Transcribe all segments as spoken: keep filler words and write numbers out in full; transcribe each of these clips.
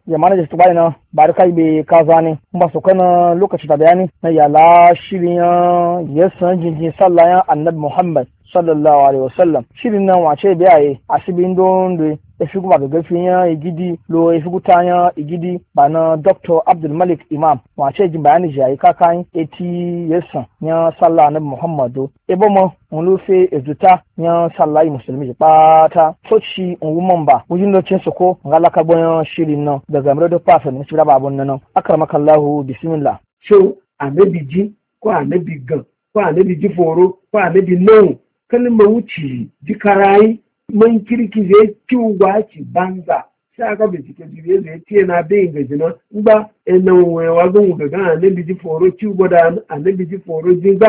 jama'a da su bayyana ba da kai be kaza ne ba su kana lokaci da bayani na yala shirin ya san jinjin sallayan annabi Muhammad sallallahu alaihi wasallam shirin nan wace biyaye asibin don da ya fi kuma ga gafin ya igidi lo ya fi gutanya igidi ba na Doctor Abdul Malik Imam wace jin bayani jayi kakan eti yasan ya sallah annabi Muhammadu ebo mo on lo fe ezuta ya sallah musulmi pata sochi on woman ba wujin lokacin su ko ngalaka bon shirin nan daga murado pafa ne shi da babun nan akramakallahu bismillah so annabi ji ko annabi gan ko annabi ji foro ko annabi nan kalmar wuce ji karayi man kirki zai kiwa ci banza sai aka bincike jibe zai ce na bayin gaji nan ba ina wagon ga ga annabi ji foro kiwa da annabi ji foro ji ga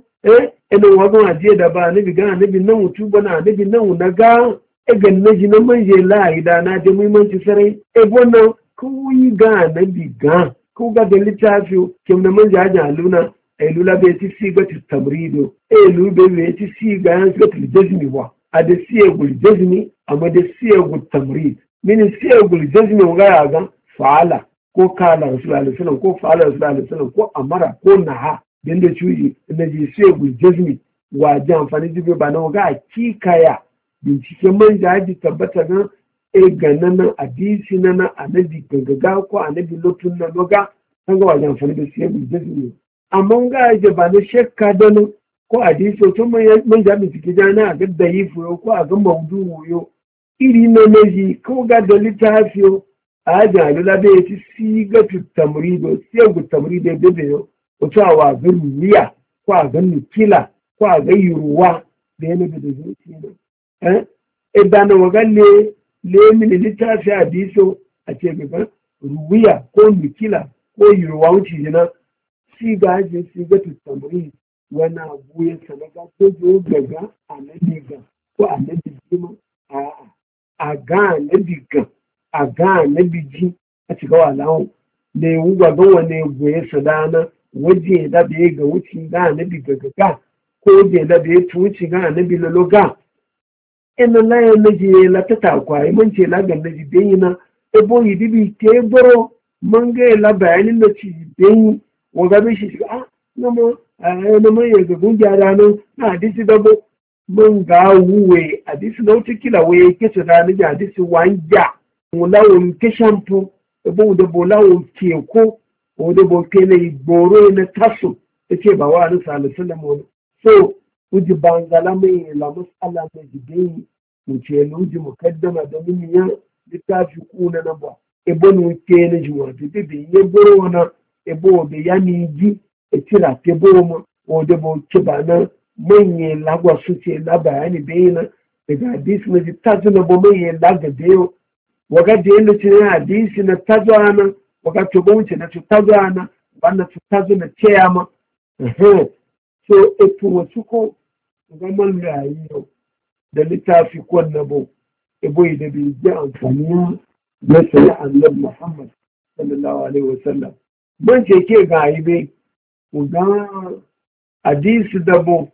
eh ina wagon aje da ba annabi ga annabi nan wutu ba na annabi nan na ga e ganna ji na manje lahi da na da muhimmanci sarai e wannan kuyi ga annabi ga ku ga da littafi kim na manje ajin aluna elula bai ci siga ta tamrido elu bai ci siga yan siga ta jazmi wa a da siya gul jazmi amma da siya gul tamrid min siya gul jazmi ga ya ga fa'ala ko kala rasulullahi sallallahu alaihi wasallam ko fa'ala rasulullahi sallallahu alaihi wasallam ko amara ko naha din da cuyi na ji siya gul jazmi wa ji amfani jibe ba na ga kikaya bincike man jaji tabbata ga e ganana hadisi na annabi gagaga ko annabi lotun na loga kan ga wajen amfani da siya gul jazmi amma ga aje ba na shakka da nan ko a diso tun mun jami ciki jana a ga dayi fuyo ko a ga maudu yo iri na naji ko ga da littafi yo a ga lula da yaci siga tu tamrido sai gu tamrido da da yo ko to wa ga miya ko a ga kila ko a ga yuruwa da yana da zuci ne eh idan wa ga le le min littafi a diso a ce ga ruwiya ko kila ko yuruwa wuce jina si ga je si ga tutamri wani abu ya sanaga ko zo gaga a nabiga ko a nabijima a a ga nabiga a ga nabiji a cikin walawun da ya wuga ga wani goye sadana waje da bai ga wuce ga nabiga gaga ko waje da bai tuci ga nabi laloga ina laye naji la ta takwai mun ce la ga naji bayina ebo yi bibi te boro mun ga la bayanin da ci bayin wagabe shi shiga ah nama na mai yaga gungiya ranar na hadisi dabo mun ga wuwe hadisi na wata kila waye ke su ranar da hadisi wanja mulawun ke shampo ebo da bolawun ke ko o da bo ke ne goro na taso yace ba wa ni sallallahu alaihi wasallam so uji bangala mai la masala mai gidan mu ce luji mukaddama da min ya littafi kuna na ba ebo nu ke ne jiwa bi bi ye goro wana ebo obe ya ni ji etira tebo mo o de bo chiba na menye lagwa suche la bayani beina daga hadisi na tazo na bo menye laga deo waga de ne tire hadisi na tazo ana waga to bo nche na tazo ana bana to tazo na cheyama eh so epu wasuko ga man rayiyo da litafi ko na bo ebo ide bi ja amfani na sai annabi Muhammad sallallahu alaihi wasallam ban ce ke ga ibe ga hadisi dabo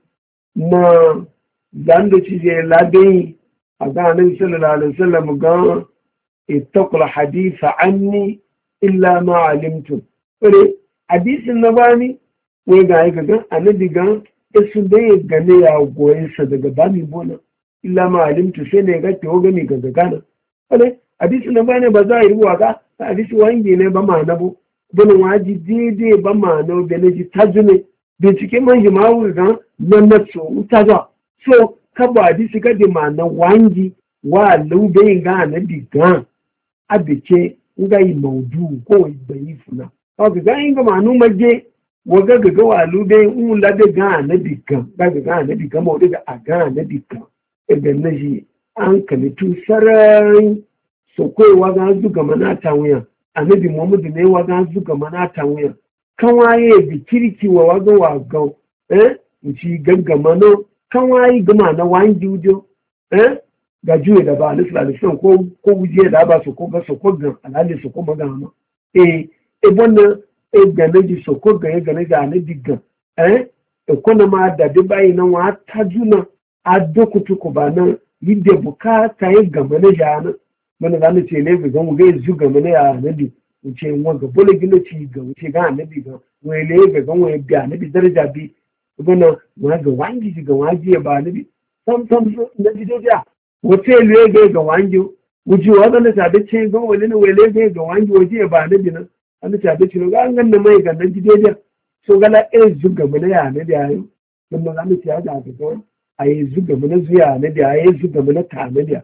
na zanda ci je labe a ga annabi sallallahu alaihi wasallam ga ittaqul hadisa anni illa ma alimtu kare hadisin na bani wai ga ga annabi ga su dai gane ya goyen sa daga bani bona illa ma alimtu sai ne ga to gani ga gana kare hadisin na bani ba za a yi ruwa ga hadisi wangi ne ba ma nabo bani waji daidai ba ma na obele ji tajune bincike man ji ma wuri gan nan na so utaza so kaba hadisi ka de ma na wangi wa lube ga na diga abike nga yi maudu ko yi funa o ga inga ma nu maje waga ga wa lube un la de ga na diga ga ga na diga mo de ga ga na diga e ga na ji an kale tu sarai so ko waga zuga mana ta wuya annabi Muhammadu ne waga zuga mana ta wuya kan waye bi kirki wa waga waga eh ci gaggama no kan waye gama na wangi ujo eh ga juye da ba alisu alisu ko ko wuje da ba su ko ga su ko ga alali su ko magana eh e bona e ga naji su ko ga ga na ga na diga eh e kona ma da de bayi na wa tajuna a dokutu ko ba nan yidde bukata ya gama na jana mana za mu ce ne ga gan ga zuga mana ya nabi mu ce wa ga bole gina ci ga mu ce ga nabi ga wai le ga gan wai ga nabi daraja bi mana wa ga wangi ga waji ba nabi sam sam na ji da wace le ga ga wangi wuji wa da ta da ce gan wai ne wai le ga ga wangi waje ba nabi nan an ta da ce ga an ganna mai ga nan ji da so gala e zuga mana ya nabi ayo mana za mu ce ga ga a yi zuga mana zuya nabi a yi zuga mana ta nabi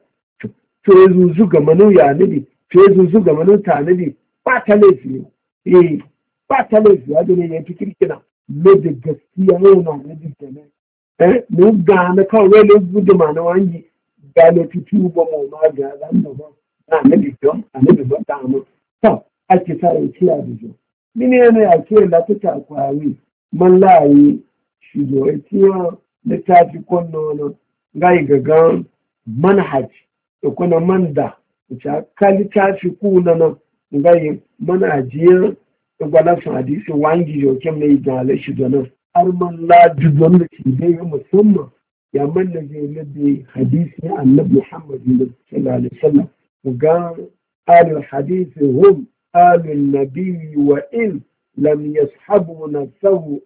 to ya zuzu ga manu ya nabi to ya zuzu ga manu ta nabi ba ta laifi eh ba ta laifi ya dole ya fi kirkina ne da gaskiya ne na nabi kenan eh mu ga na kawai wani gudu ma na wangi ga ne tutu ba mu ma ga dan da ba na nabi don nabi ba ta mu to ake sa ya ci a bijo mine ne ya ce da ta kwari man layi shi do ya ciwa da ta fi konno ga gagan manhaj da kuna manda ta kali ta fi kuna nan ngayi mana ajiyar gwalasun hadisi wangi jokin mai gale shi da nan har man la dubon da ke zai yi musamman ya manna zai labe hadisi annabi Muhammad sallallahu alaihi wasallam ga alul hadisi hum alul nabi wa in lam yashabu nafsahu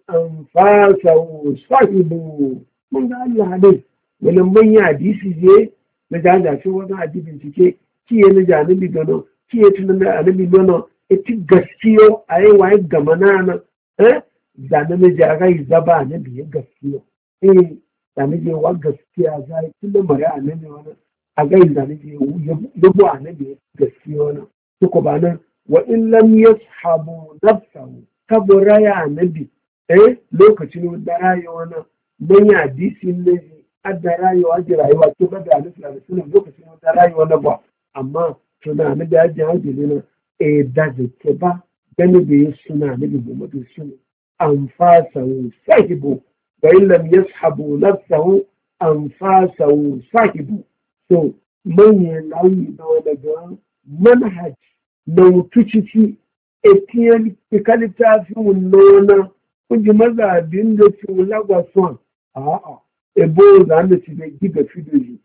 anfasahu sahibu mun ga Allah hadisi wannan manyan hadisi je na janja shi wani adi bincike kiye na janibi gano kiye tunan na anabi gano iti gaskiyo a yi waye gama na nan eh zane na jaga yi zaba na biye gaskiyo eh zane je wa gaskiya za yi tunda mara anabi wani a ga yi zane je yabo anabi gaskiyo na suko ba nan wa in lam yashabu nafsahu kabura ya anabi eh lokacin da rayuwa na manya hadisi ne adda rayuwa ji rayuwa to ba da nufi da sunan lokacin da rayuwa na ba amma tuna na da ajin hajji na e da ke ba gani da yi suna na bi Muhammadu sunu an fasahu sahibu wa in lam yashabu nafsahu an fasahu sahibu so manyan launi na wani ga manhaj na mutucici etiyan ikalita fi wunona kun ji mazabin da ci wulagwa son a'a ebo za mu ci da giga fidoji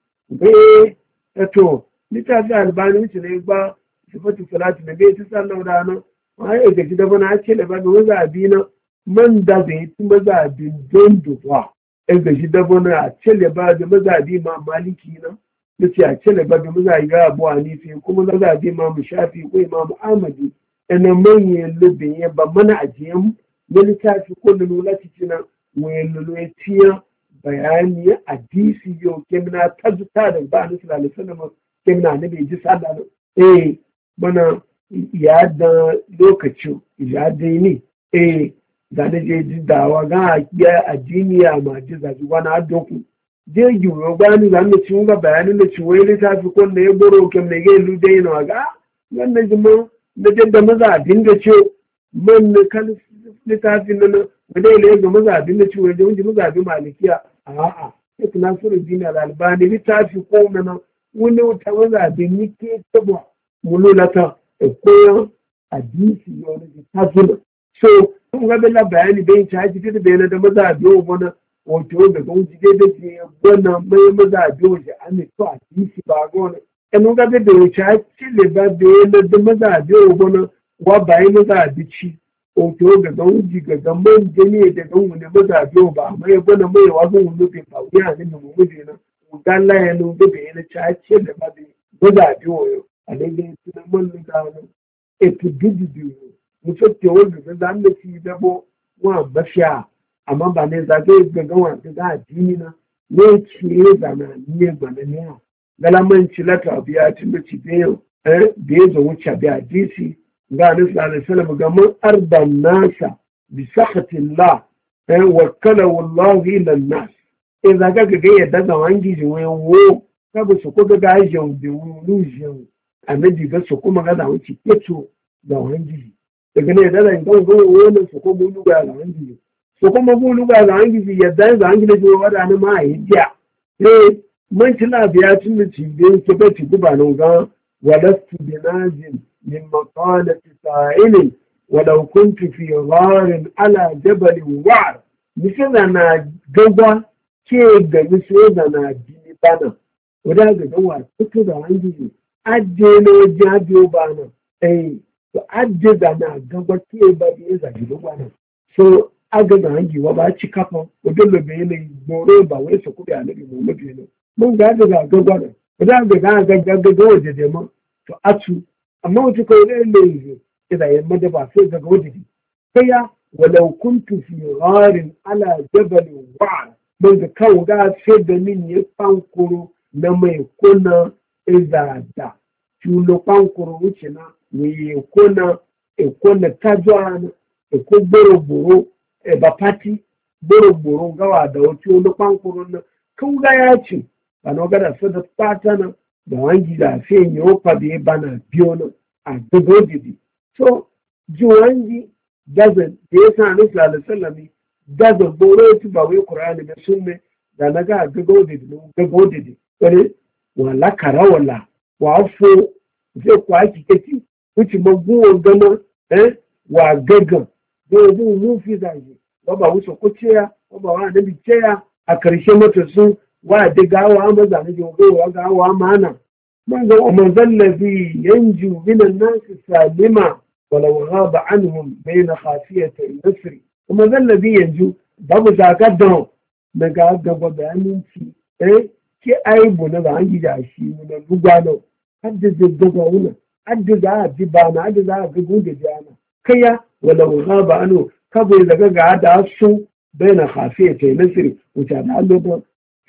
eh eto litafi albani wuce ne ba sifatu salati da bai ta sallau da nan ai ga gida bana ce da ba ga zabi na man da zai ti mazabin don duwa ai ga gida bana a ce da ba da mazabi ma maliki na yace a ce da ba da mazabi ga Abu Hanifa kuma mazabi ma mu Shafi ko Imam Ahmadi ina manyan lubin ya ba mana ajiyan ne litafi ko lula cikin wayan lulu tiya bayani hadisi yau kemna ta zuta da ba ni sallallahu alaihi wasallam kemna ne bai ji sallah eh bana ya da lokacin ya dai ne eh da ne je ji dawa ga ya addiniya ma ji zaji wani doku je yuro ba ni zan ci ga bayanin da ci wai ta fi kon da ya boro kemna ga lu dai no ga wannan jima da jadda maza dinga ce man kan littafin nan wadai ne ga maza dinga ci wai da maza bi malikiya a'a sai na suru dina al-albani littafi ko nan wani wata maza da nike tabo mululata ko hadisi yo ne ta zuna so kun ga bella bayani bai ta ji da bayana da maza biyo bona wato da gon ji da ke gona mai maza biyo ji an to hadisi ba gona en ga da da ta ci le ba da maza biyo bona wa bai maza bici wato ga gon ji ga gamman jini da gon wani maza biyo ba mai gona mai wa gon wani ba ya ne mu mu na galla ya no da bayana ta ci da ba da maza biyo yo a daidai tunan man da epidididi mutum ke wanda da zan da shi dabo wa bashiya amma ba ne zage gaga wa da addini na ne ce da na ne gbana ne galaman ci lata biya tun da ci biyo eh biye zo wuce biya disi ga ne sallallahu alaihi wasallam ga man ardan nasa bi sakhatillah eh wakala wallahi ila nas eh zaga ga ya daga wangi ji wo ka bu su ko ga ajin bi wulu annabi ga su kuma ga zawo ci keto da wangi daga ne da ran gon gon wannan su ko bulu ga da wangi su kuma bulu ga da wangi yadda da wangi da jiwa da ne ma yi dia eh man tila biya tun da ci bin ke ba ci guba nan ga walastu binazin min maqalati sa'ilin walau kuntu fi gharin ala jabal wa'ar misala na gagwa ke ga miso da na bini bana wadda ga gawa tutu da wangi adde na wajen abiyo ba nan eh to adde da na gaba ke ba da ya zagi da gwana so aga ga hangiwa ba ci kafa wajen da bai ne boro ba wai su kuɗi a nabi muhammadu ne mun ga ga ga gwana da ga ga ga ga ga waje da mu to atu amma wace ko ne ne idan ya mada ba sai ga waje sai ya walau kuntu fi gharin ala jabal wa mun ga kawo ga sai da min ya fankuro na mai kuna izada chulo pankuru uchina ni kona e kona tajwana e ko boroboro e bapati boroboro gawa da wato lo pankuru na kuga ya ci bano gada so da patana da wangi da fe nyo pa be bana biona a dogo didi so juwangi doesn't yasa ne sallallahu alaihi wasallam doesn't boro ti ba we qur'ani da sunne da naga dogo didi dogo didi kare wala karawala wa fo zai kwa kiketi wuce maguwar gama eh wa gaggan zai bu mu fi zaje wa ba wuce kuciya wa ba wa da biciya a karshe mata su wa da gawa ma zane ji wa gawa mana man ga umman zallazi yanju min an-nas salima walau ghaba anhum bayna khafiyati an-nasr kuma zallazi yanju babu zakaddan daga gaba bayanin ci eh ke aibu na ba an gida shi na lugano hadda daga wuna hadda za a ji ba na hadda za a ga gunde jana kaya wala ghaba anu kabo daga ga da su baina khafiya ta nasiri wuta da Allah da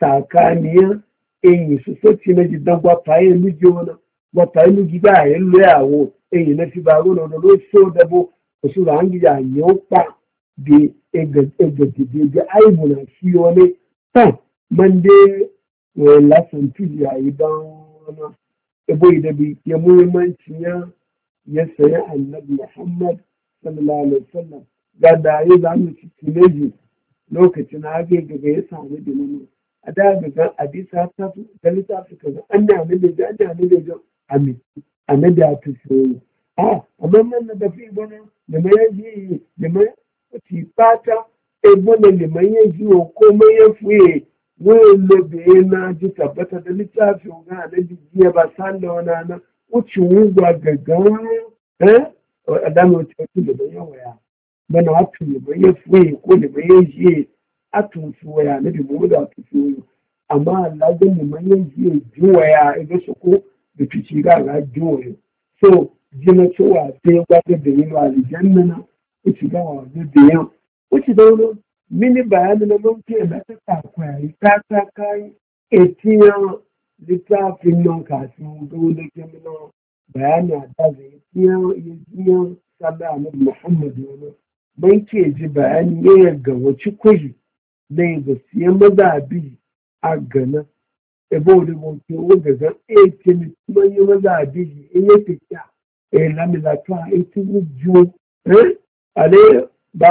sakaniya in su soci na gidan gwa faye luji wala gwa faye luji da ya loyawo in na fi baro na lo so da bo su da an gida yopa bi ega ega de aibu na shi wale ta mande wala sun tuji ayi dan ebo idabi ya muhimmanci ya ya saya annabi Muhammad sallallahu alaihi wasallam ga da ya zamu ci tileji lokacin hage daga ya samu da nono a da ga hadisa ta da littafi kaza annabi ne da annabi ne da amin annabi ya tafi ah amma man da fi bana da mai yaji da mai ci fata ebo ne da mai yaji ko mai ya fuye wọ́n lè bèèrè náà ju tàbátà da littafi ga annabi jiya ba sanda wani ana wuce wugwa gaggawa eh adamu wuce wata da bayan waya bana wata da bayan fuye ko da bayan jiye a tunfi waya na da mu da tunfi waya amma Allah ga mu manyan jiye ji waya idan su ko da fici ga ga ji waya so jina cewa sai ya gwada da yin aljanna na wuce ga wa da yan wuce da wani mini bayani na mafi da ta takwai ta ta kai etiyan littafin nan kafin dole ke mana bayani a da zai etiyan etiyan sallah na Muhammad wani ban ke ji bayani ya ga wace kuji da ga siyan mazabi a gana ebo da mutu o ga ga etiyan kuma yi mazabi in ya tafiya eh lamila ta etiyan ju eh ale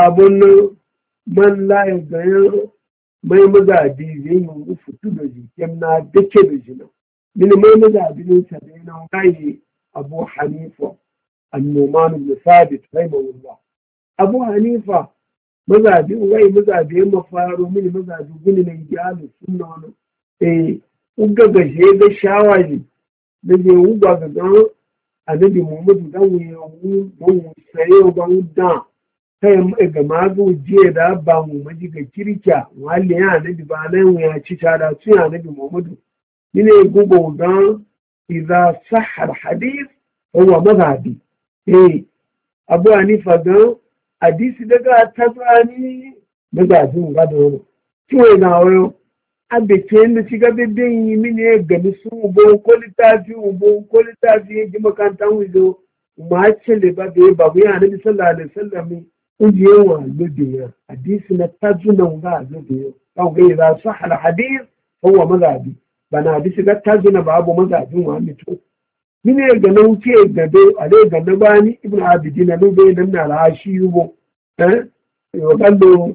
babun man layin ganin mai mazabi zai yi wufu tu da jikin na dake da jina. Mini mai mazabi ne ta da yana gaye Abu Hanifa, annoman ibn Sabit, rahimahullah. Abu Hanifa, mazabi, wai mazabi ya mafaro mini mazabi gini na iyalu sunna wani. Eh, uga gashe ga shawari da je uga ga gan annabi Muhammadu dan wuya wu saye ga wudan. kai ga magu jiya da ba mu maji ga kirkiya wali ya nabi ba nan ya ci tada su ya nabi Muhammadu ne gugu ga idza sahha hadith huwa madhabi eh Abu Hanifa ga hadisi daga tazani daga jin ga do kiwe na wayo abe kende ci ga bebe yi mine ga su bo ko litafi bo ko litafi ji makantan wizo ma ce le ba be ba ya nabi sallallahu alaihi wasallam ujiye wa lubiya hadisi na tajunan ga lubiya kan ga idza sahha al hadith huwa madhabi bana hadisi ga tajuna babu madhabin wa mito mine ga nan ce ga do ale ga na bani ibnu abidin na lubiya nan na rashi yubo eh yo kallo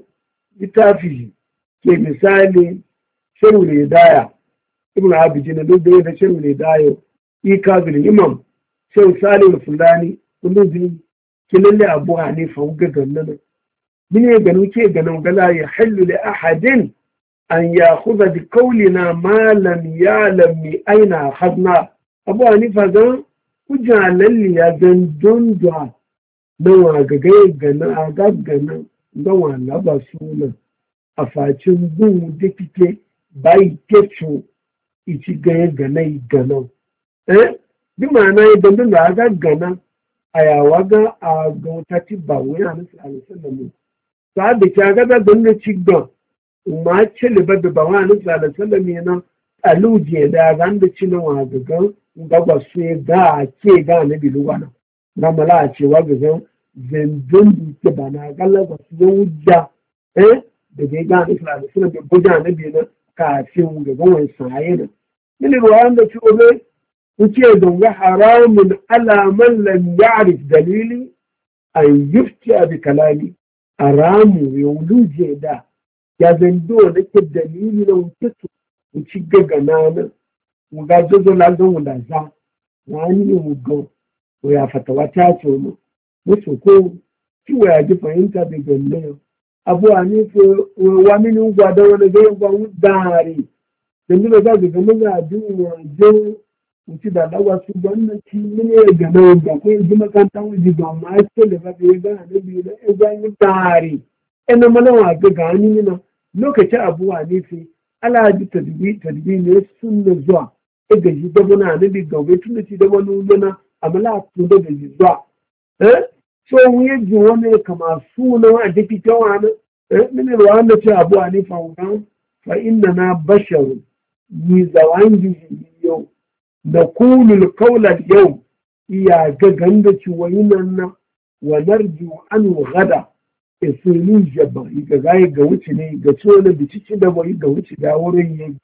litafi ke misali shiru ne daya ibnu abidin na lubiya da shiru ne dayo ikabil imam shehu salim fulani lubiya kilalle Abu Hanifa ga gannan mine ganu ke ganan gala ya hallu li ahadin an ya'khudha bi qawlina ma lam ya'lam mi aina akhadna abu hanifa gan kujan lalli ya gan don da na wagagai gana a gaggana gawa laba suna a facin gun da kike bayi kecu ici gaya gana gana eh bi ma'ana idan don da aga gana a yawa ga a gautati ba wani a nasu alisallamu ta da kya gada don da ci gan ma ce libar da ba wani a nasu alisallamu yana aluje da gan da ci na wagagan gaba su ya ga ke ga na biluwana na mala a cewa gagan zendon ke ba na galaba su ya wujja eh da ga ga na fulani suna da buja na biyu na kafin ga gawan saye na mini ruwan da ci obe kuke don ga haramun alaman lam ya'rif dalili an yufti bi kalami haramu ya wuluje da ya zendo da ke dalili na wuce su ci gagana na ga zozo la gan wanda za wani ne mu go ko ya fatawa ta ce mu musu ko ki waya ji fahimta da galle abu ani ko wa mini ugwa da wani ga ugwa dari da ni ga ga ga mun ga duwa je mutu da lawa su wannan ci ne ga nan da ko ji makanta wuji ga ma ce da ba ga ga da bi da ugwa ni dari ina mana wa ga gani na lokacin abu ani fi ala ji tadbi tadbi ne sunna zuwa ga shi dabo na nabi gaube tun da ci dabo nuna amala tun da ji zuwa eh so wuye ji wani kama suna wa da fi tawa na eh min ruwan da ce abu ani fa wannan fa inna na basharu ni zawangi yau da kulul qawla yau iya ga ganda ci wayinan na wa narju an gada isulu jaba ga gai ga wuce ne ga tsole da cici da bai ga wuce da wurin yin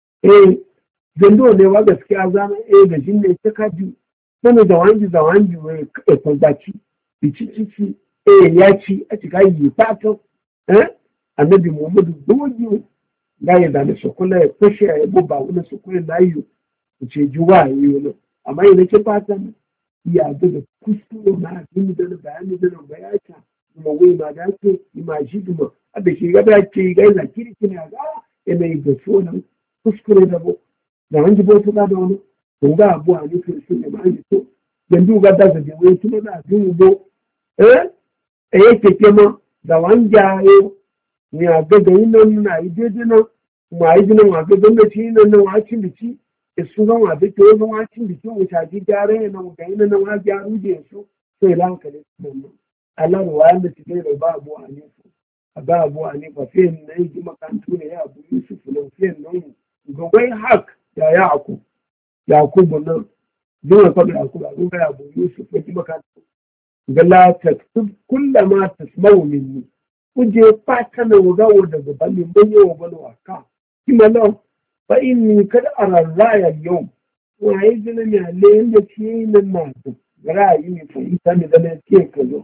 eh zando ne wa gaskiya zama eh da jin ne ta kaji sani da wangi da wangi wai ka tabbaci bici cici eh ya ci a cika yi fatan eh annabi Muhammadu dogi ga ya da su kula ya kashe ya buba wani su kula da yi ce juwa yi wani amma yana ke fatan ya ga da kuskure na jin da bayani da bayani kuma wai ma da ke imaji kuma abin shi ga da ke ga ina kirkina ga ina yi ga sonan kuskure da bo da wani bo su da wani kun ga abu a nufin su ne ma ji to yanzu ga da ga wai tuma da jin bo eh eh yake ke ma da wani jayo ni a ga da yin nan na ide dina ma yi dina ma ga da ci nan nan wa cin bici e su ga wa da ke wa cin bici mu ta ji gare nan ga yin nan wa gyaru je su sai lankale nan Allah ruwa da ci da ba abu a nufi a ba abu a nufi fiye na yi ji makantu ne ya abu Yusuf nan fiye nan ga wai hak ya ya aku ya aku bunan zuwa kwabi aku ba ga ya abu Yusuf ya ji makantu ga la taktub kullama tasma'u minni kuje fata na wuga wa daga bani mun yi wa bani waka kima nan fa inni kad ara raya yau wa yi zina ne alle yanda ci nan na da ra'ayi ne fa ita ne da ne ke kazo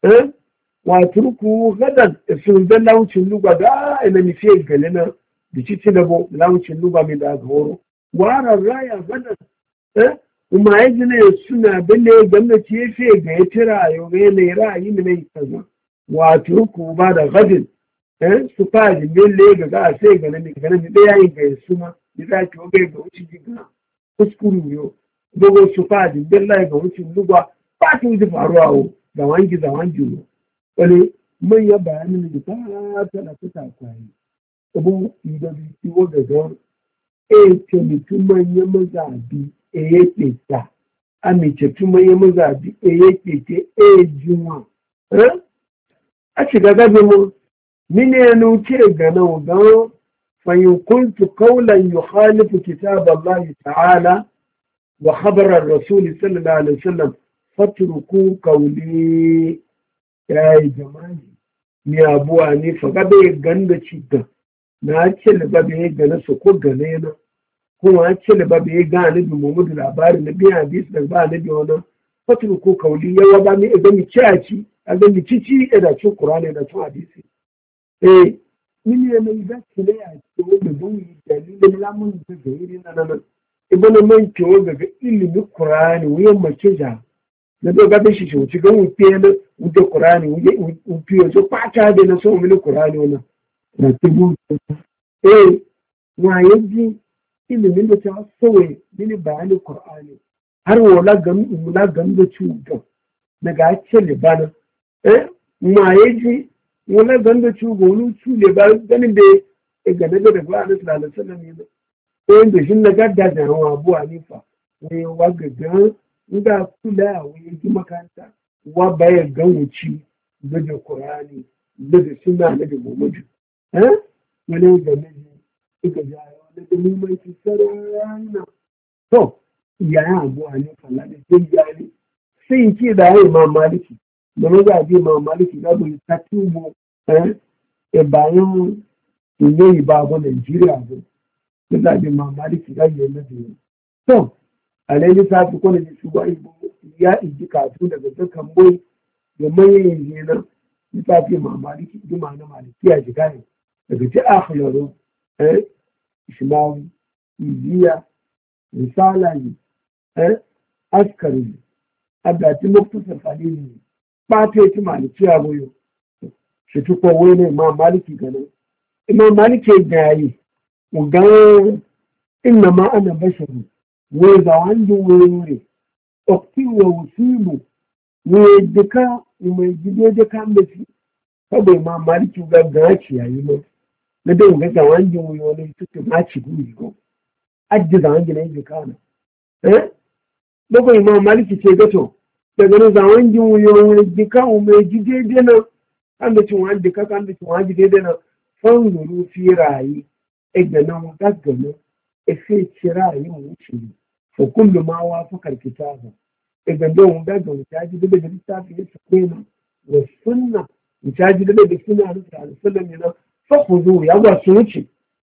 wa turku gadan sun da laucin lugba da ina mi fiye gale na da cici da bo laucin lugba mai da horo wara raya gadan eh kuma yaji ne suna bane gwamnati ya fiye ga ya tira yau ga ne ra'ayi ne mai kaza wa turku ba da gadin eh su faji belle ga ga sai ga ne ga ne da yayi ga su ma ni da ki ga ga wuci diga kuskuru yo dogo su faji belle ga wuci lugba ba ta wuce faruwa da wangi da wangi ne wani manya bayanin da ta tana ta takwaye abu da bi wo da don e ce mutum manya mazabi e yake ta amice tun manya mazabi e yake ce e juma a shiga gabe mu mine ya nuce ga nan don fayin kuntu kaulan yukhalifu kitab Allah ta'ala wa khabar ar-rasul sallallahu alaihi wasallam fatruku qawli ya yi jama'i ni abuwa ne faga bai ganda ci ga na ce da ba bai gana su ko gane na kuma ce da ba bai ga ni bi Muhammadu labari na biya hadis da ba ni bi wannan fatul ko kauli yawa ba ni idan mi ci a ci a ga mi cici da ci Qur'ani da ci hadisi eh min ne mai da ci ne a ci da don yi dalilin lamun da gairi na nan ibn man ci ga ilimin Qur'ani wuyan mace ja na doga da shi shi ga wuce na wuce Qur'ani wuce wuce so pata da na so mu Qur'ani wannan na tibu eh wa yaji ilimin da ta sauye mini bayanin Qur'ani har wala gam mula gam da cuga daga ce libana eh ma yaji wala gam da cuga wani cu le ba ganin da ga daga da ba sallallahu alaihi wasallam ne ko inda shin na gadda da hawa Abu Hanifa ne wa gaga inda kula wa yaji makanta wa baya gawuci daga Qur'ani daga sunna daga Muhammadu eh wani ga ne ika jayo da muhimmanci sarana to yayin Abu Hanifa la da jari sai ce da yayi Imam Maliki da ne ga bi Imam Maliki da bu ta tubo eh e bayan ne ba go Nigeria go da bi Imam Maliki ga yayi na biyu to alai ta fi ko ne su ba ya iji kafin daga dukkan boy da mai yin na ta fi Imam Maliki duma na Maliki ya ji gane daga ji akhiru eh Ishmawi, Iziya, Risala ne, eh, Askari ne, Abdati Muktasar Khalili ne, ɓata yake maliki a boyo, shi tukwa wai ne ma maliki ganin. Imam maliki ya yi, mu ga inna ma ana basharu, wai za wani wuri wuri, okti wa wusilu, wai duka, mai gido da kan da shi, saboda ma maliki ga gaci yayi mai. Na da ga ga wani wuri wani tutu ma ci guri ko ajji da wani ne ji kana eh dogo Imam Maliki ce gato daga nan za wani wuri wani ji ka o me ji dede na kan da ci wani ka kan da ci wani dede na fan zuru fi rayi e ga nan ga ga ne e fi ci rayi mu ci fa kullu ma wa fa kal kitaba e ga don ga ga ta ji da littafi ya tsena wa sunna ta ji da da sunna da sallallahu alaihi فخذوا يا وسوتي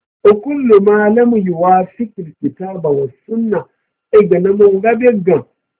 وكل ما لم يوافق الكتاب والسنة إذا نمو غبيغا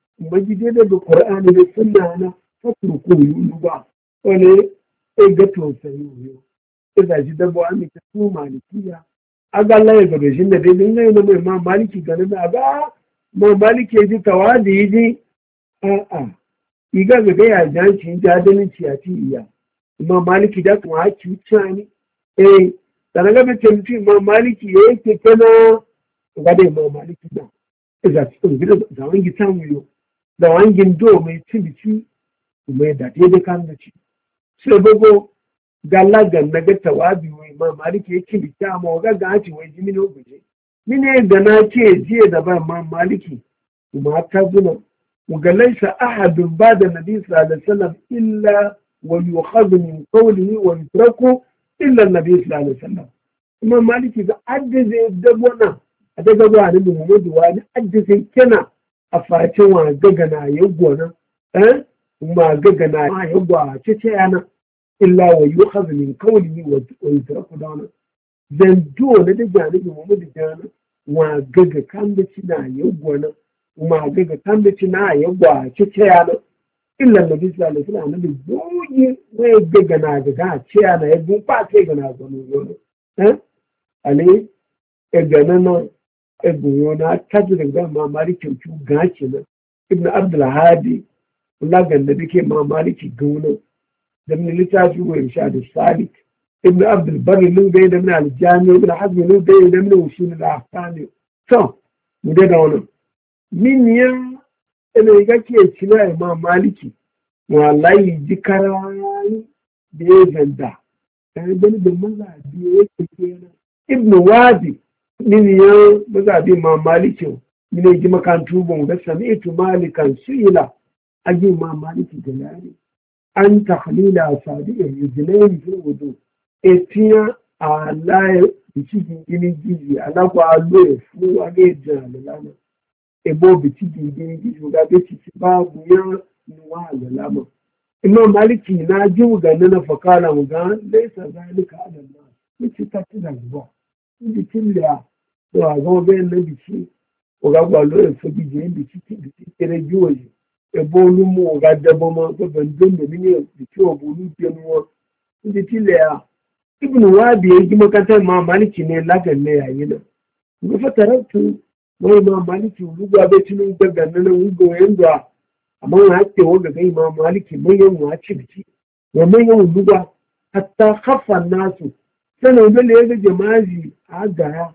مجدد بالقرآن والسنة أنا فتركوا يلوبا ولا إذا توسيوه إذا جدبوا أمي تسمو مالكية أقال لا يقبجين دين لا ينمو إمام مالكي قالنا أقا ما مالكي يجي توادي يجي آآ آآ إيقا غبيا جانشي جادني تياتي إياه إمام مالكي داك وعاكي وچاني eh sana ga bace mutum ma maliki yake kana ga dai ma maliki da iza cikin gidan da wani gitan wuyo da wani gindo mai cibici mai da dai da kan da ci sai gogo galla ga na ga tawabi wai ma maliki yake bita ma ga ga ci wai jimi no guje mine da na ce jiya da ba ma maliki kuma ta guna mu ga laisa ahadun ba da nabi sallallahu alaihi wasallam illa wa yukhadhu min qawlihi wa yutraku illa nabi sallallahu alaihi wasallam kuma maliki ga addize dabona a daga zuwa da Muhammadu wani addize kena a facin wa gagana ya gona eh kuma gagana ya gwa ce ce yana illa wa yukhadhu min qawlihi wa yutraku dana dan do da da jani Muhammadu jana wa gaga kan da cina ya gona kuma gaga kan da cina ya gwa ce ce yana illa nabi sallallahu alaihi wasallam nabi boye wai daga na daga ce ana ya bu ba ce ga na gano yono eh ale e gana no e bu yona taji daga ma maliki ku gaci na ibn abdul hadi Allah ga nabi ke ma maliki gano da min litafi wa irshad salik ibn abdul barri lu da da min al jami ibn hazm lu da da min usul al ahkam so mu da wannan min yan ina ga ke cina Imam Maliki wallahi ji karayi da ya ganda dan dan da maza biye yake kenan Ibn Wadi min ya maza bi Imam Maliki min ji makantu bon da sami'tu malikan suila aji Imam Maliki da yani an takhlila sadiq yujnayn fi wudu etiya ala cikin gini gidi ala kwa lo fu age jalana ebo biti gidi gidi ga biti babu ya nuwa da lama Imam Maliki na ji ga na fakala mu ga laisa zalika ala Allah miki ta ci da zuwa bitin da to a ga ben na biki o ga gba lo e fo bije biti biti tere juoji ebo lu mu ga debo mo to ben don de ni biti o bu lu je nu biti le a Ibn Wabi ya ji makarantar Imam Maliki ne lagan ne yayi nan ga fataratu wai Imam Maliki lugwa bai tunu daga nan wugo yanda amma ya ce wanda ga Imam Maliki mai yan wa ci biki wa mai yan lugwa hatta khaffa nasu sanan da ya ga jama'i a gaya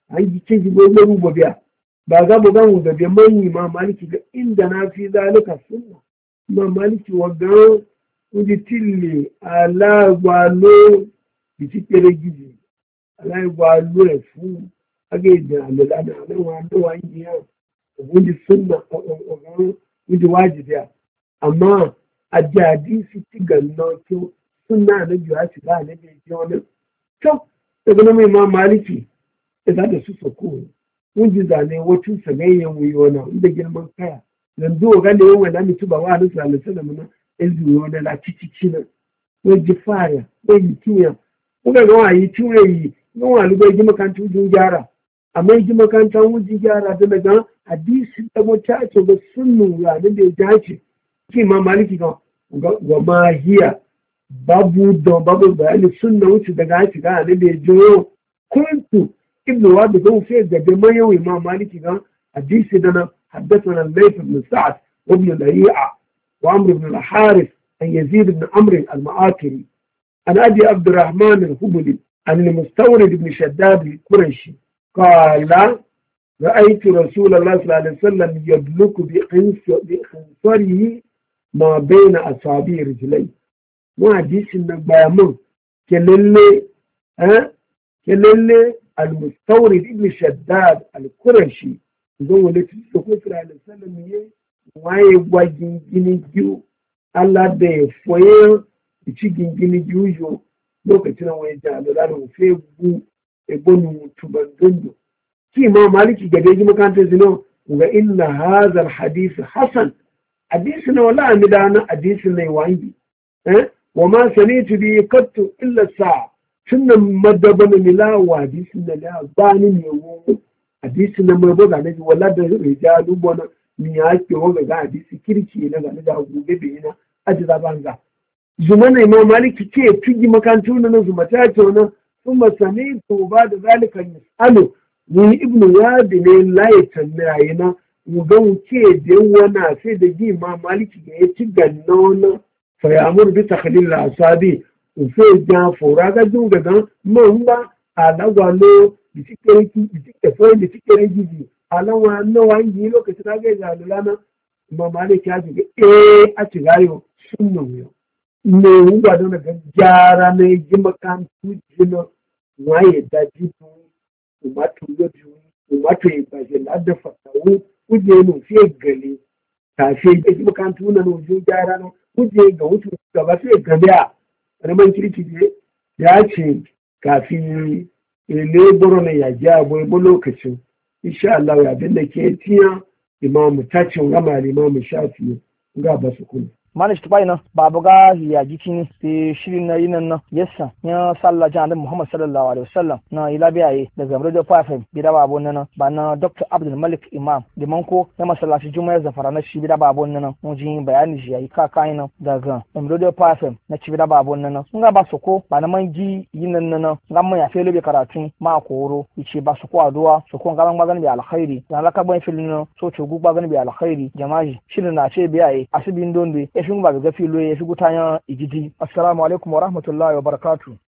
an yi ce ji bai maru ba biya ba ga ba gan ga biya manyi ma maliki ga inda na fi zalika sunna ma maliki wa ga uji tille ala gwalo biti kere gizi ala gwalo e fu age da alala na na wa da wa yi ya uji sunna uji wajibi amma a jadi su ti ganna to sunna na biya ci ba ne bi wani to daga na mai ma maliki da da su sako mun ji zane wacin sagayyen wuyo na inda girman kaya dan do ga ne wannan mutu ba wa da sallallahu alaihi wasallam ezu na la chichichi na we ji fire we yi tiya ko ga wa yi tiya yi no wa lu ji makanta wujin gyara amma ji makanta wujin gyara da daga hadisi da mota ce ga sunnu ya da da jaci ki ma maliki ga wa ma hiya babu don babu bayani sunna wuce daga ci ga da da joyo kuntu ibnu wadi ko fi da da mayo imam maliki ga hadisi da na حدثنا الليث بن سعد وابن لهيعة وعمرو بن الحارث عن يزيد بن عمرو المعاكري عن أبي عبد الرحمن الهبلي عن المستورد بن شداد القرشي قال رأيت رسول الله صلى الله عليه وسلم يدلك بخنصره ما بين أصابع رجليه وحديث النبيان كللي ها كللي المستورد بن شداد القرشي don wale su ko sura da sallam ye waye gwajin gini giu Allah da ya foye ci gingini giu yo lokacin waye da da da fe bu e bonu tuban dondo ki ma maliki ga dai makanta zino ga inna hadha alhadith hasan hadith na wala amidana hadith ne wangi eh wa ma sanitu bi qattu illa sa sunna madaban milawa hadith na la bani ne wo hadisi na mai boga na wala da rijalu bona mi yake woga ga hadisi kirki na ga da gobe be ina ajiza banza zuma ne ma maliki ce tuji makantu na zuma ta ce wannan kuma sani to ba da zalika yasalu ni ibnu yadi ne laye tannaye na mu ga wuce da wana sai da ji ma maliki ya ci ganna fa ya amur bi takhlil asabi ufe ja fora ga dunga ga mun ba alagwalo bitikere gizi alawa nawa yi lokacin da ga zalula na ma maliki ya ji eh a ci gayo sunna yo ne wuga don ga jara ne ji makantu jino waye da ji tu umatu yo ju umatu yi ba je ladda fatawu kuje no fiye gale ta fiye ji makantu na no ju jara no kuje ga wutu gaba sai gabiya raman kirki je ya ce kafin ile buru ne ya ji abu ibo lokacin insha Allah ya bin da ke tiya imamu tacin gama imamu shafi ga basu kuma manish tubai na babu ga ya jikin sai shirin na yinan nan yassa ya sallah jan Muhammad sallallahu alaihi wasallam na ila biyaye daga radio fm bida babu nan ba na Dr. Abdul Malik Imam limanko na masallaci Juma'a Zafara na shi bida babu nan mun ji bayani shi yayi kaka ina daga radio fm na ci bida babu nan sun ga ba su ko ba na manji yinan nan ga mun ya fele be karatu ma koro yace ba su ko aduwa su ko gaban magana bi alkhairi dan laka ban filin so ce gugba gani bi alkhairi jama'i shirin na ce biyaye asibin donde fin ba ga filo ya fi gutanya igidi. Assalamu alaikum wa rahmatullahi wa barakatuh.